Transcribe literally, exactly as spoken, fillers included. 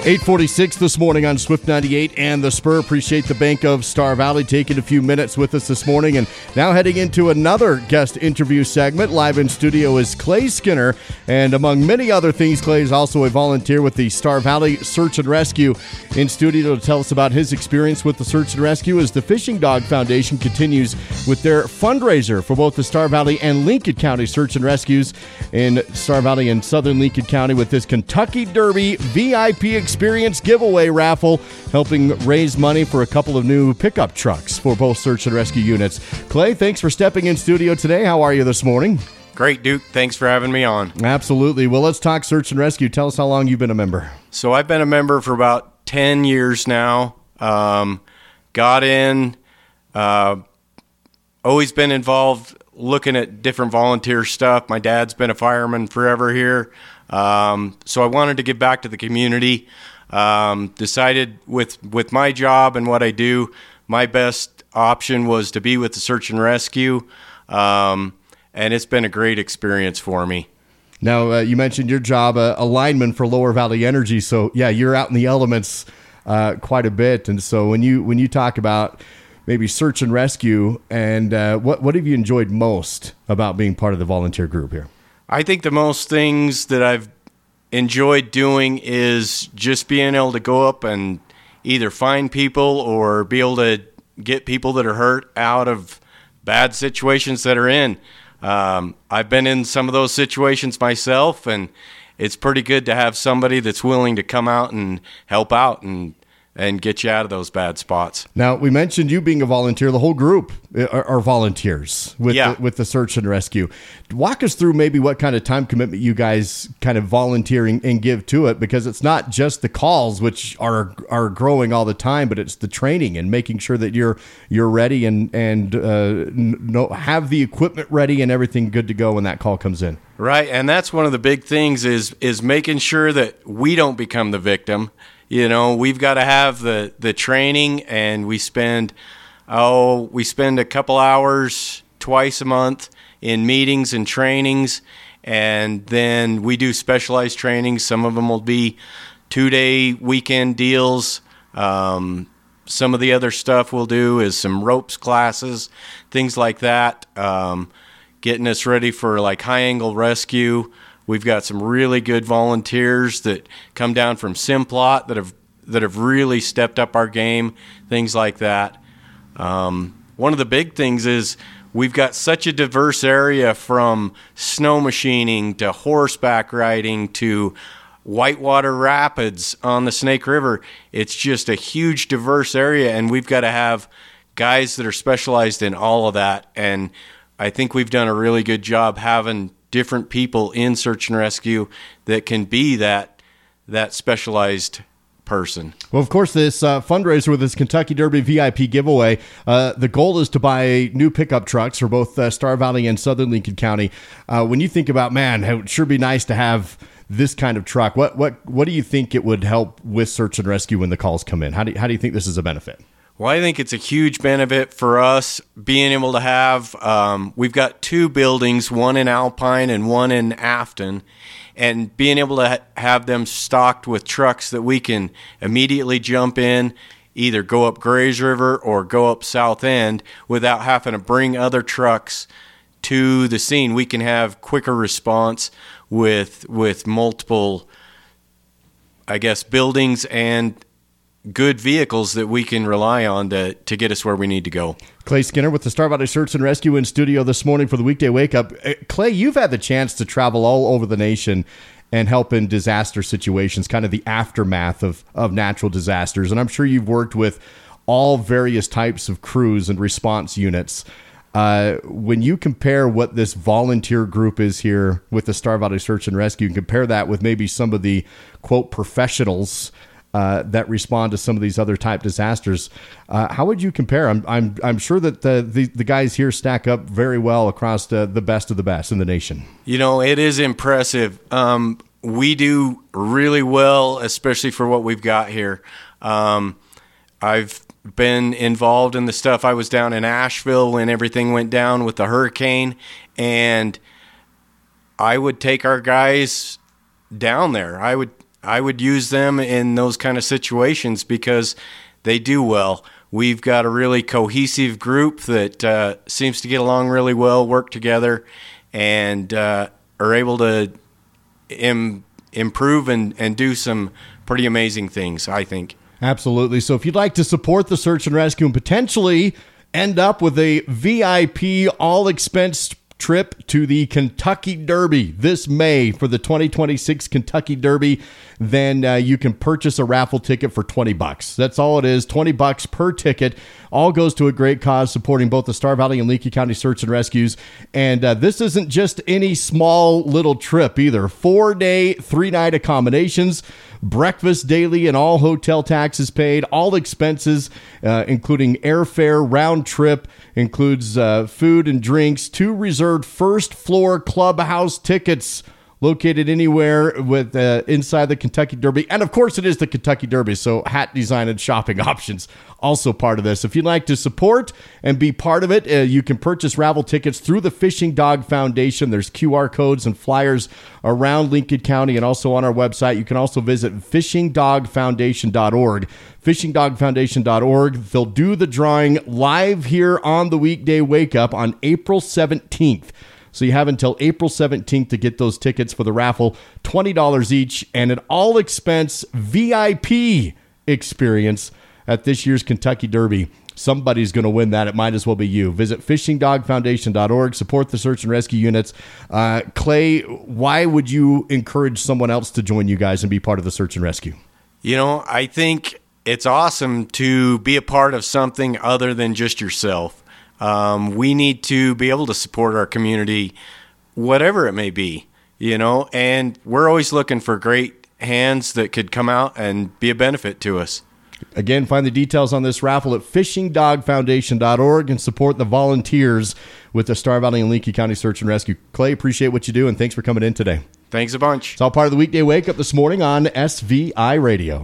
eight forty-six this morning on Swift ninety-eight and The Spur. Appreciate the Bank of Star Valley taking a few minutes with us this morning. And now heading into another guest interview segment. Live in studio is Clay Skinner. And among many other things, Clay is also a volunteer with the Star Valley Search and Rescue. In studio to tell us about his experience with the Search and Rescue as the Fishing Dog Foundation continues with their fundraiser for both the Star Valley and Lincoln County Search and Rescues in Star Valley and Southern Lincoln County with this Kentucky Derby V I P Experience giveaway raffle, helping raise money for a couple of new pickup trucks for both search and rescue units. Clay, thanks for stepping in studio today. How are you this morning? Great, Duke. Thanks for having me on. Absolutely. Well, let's talk search and rescue. Tell us how long you've been a member. So I've been a member for about ten years now. Um, got in, uh, always been involved looking at different volunteer stuff. My dad's been a fireman forever here. Um, so I wanted to give back to the community. Um, decided with, with my job and what I do, my best option was to be with the search and rescue. Um, and it's been a great experience for me. Now, uh, you mentioned your job, uh, a lineman for Lower Valley Energy. So yeah, you're out in the elements, uh, quite a bit. And so when you, when you talk about maybe search and rescue and, uh, what, what have you enjoyed most about being part of the volunteer group here? I think the most things that I've enjoyed doing is just being able to go up and either find people or be able to get people that are hurt out of bad situations that are in. Um, I've been in some of those situations myself, and it's pretty good to have somebody that's willing to come out and help out and and get you out of those bad spots. Now, we mentioned you being a volunteer. The whole group are, are volunteers with, yeah. the, with the search and rescue. Walk us through maybe what kind of time commitment you guys kind of volunteering and give to it, because it's not just the calls, which are are growing all the time, but it's the training and making sure that you're you're ready and, and uh, know, have the equipment ready and everything good to go when that call comes in. Right, and that's one of the big things is is making sure that we don't become the victim. You know, we've got to have the, the training, and we spend, oh, we spend a couple hours twice a month in meetings and trainings, and then we do specialized trainings. Some of them will be two-day weekend deals. Um, some of the other stuff we'll do is some ropes classes, things like that, um, getting us ready for like high-angle rescue. We've got some really good volunteers that come down from Simplot that have that have really stepped up our game, things like that. Um, one of the big things is we've got such a diverse area, from snow machining to horseback riding to whitewater rapids on the Snake River. It's just a huge diverse area, and we've got to have guys that are specialized in all of that. And I think we've done a really good job having different people in search and rescue that can be that that specialized person. Well, of course, this uh, fundraiser with this Kentucky Derby V I P giveaway, uh, the goal is to buy new pickup trucks for both uh, Star Valley and Southern Lincoln County. Uh, when you think about, man, it would sure be nice to have this kind of truck. What what what do you think it would help with search and rescue when the calls come in? How do you, how do you think this is a benefit? Well, I think it's a huge benefit for us being able to have, um, we've got two buildings, one in Alpine and one in Afton, and being able to ha- have them stocked with trucks that we can immediately jump in, either go up Grays River or go up South End without having to bring other trucks to the scene. We can have quicker response with with multiple, I guess, buildings and good vehicles that we can rely on to, to get us where we need to go. Clay Skinner with the Star Valley Search and Rescue in studio this morning for the Weekday Wake Up. Clay, you've had the chance to travel all over the nation and help in disaster situations, kind of the aftermath of, of natural disasters. And I'm sure you've worked with all various types of crews and response units. Uh, when you compare what this volunteer group is here with the Star Valley Search and Rescue, and compare that with maybe some of the, quote, professionals Uh, that respond to some of these other type disasters. Uh, how would you compare? I'm I'm I'm sure that the the, the guys here stack up very well across the, the best of the best in the nation. You know, it is impressive. Um, we do really well, especially for what we've got here. Um, I've been involved in the stuff. I was down in Asheville when everything went down with the hurricane, and I would take our guys down there. I would I would use them in those kind of situations because they do well. We've got a really cohesive group that uh, seems to get along really well, work together, and uh, are able to im- improve and, and do some pretty amazing things, I think. Absolutely. So if you'd like to support the search and rescue and potentially end up with a V I P all-expense trip to the Kentucky Derby this May for the twenty twenty-six Kentucky Derby, then uh, you can purchase a raffle ticket for twenty bucks. That's all it is, twenty bucks per ticket. All goes to a great cause supporting both the Star Valley and Leakey County Search and Rescues. And uh, this isn't just any small little trip either. Four-day, three-night accommodations, breakfast daily, and all hotel taxes paid, all expenses, uh, including airfare, round trip, includes uh, food and drinks, two reserved first-floor clubhouse tickets located anywhere with uh, inside the Kentucky Derby. And, of course, it is the Kentucky Derby, so hat design and shopping options also part of this. If you'd like to support and be part of it, uh, you can purchase raffle tickets through the Fishing Dog Foundation. There's Q R codes and flyers around Lincoln County and also on our website. You can also visit fishing dog foundation dot org. fishing dog foundation dot org. They'll do the drawing live here on the weekday Wake Up on April seventeenth. So you have until April seventeenth to get those tickets for the raffle, twenty dollars each, and an all-expense V I P experience at this year's Kentucky Derby. Somebody's going to win that. It might as well be you. Visit fishing dog foundation dot org. Support the search and rescue units. Uh, Clay, why would you encourage someone else to join you guys and be part of the search and rescue? You know, I think it's awesome to be a part of something other than just yourself. Um, we need to be able to support our community, whatever it may be, you know, and we're always looking for great hands that could come out and be a benefit to us. Again, find the details on this raffle at fishing dog foundation dot org and support the volunteers with the Star Valley and Leakey County Search and Rescue. Clay, appreciate what you do, and thanks for coming in today. Thanks a bunch. It's all part of the weekday Wake Up this morning on S V I Radio.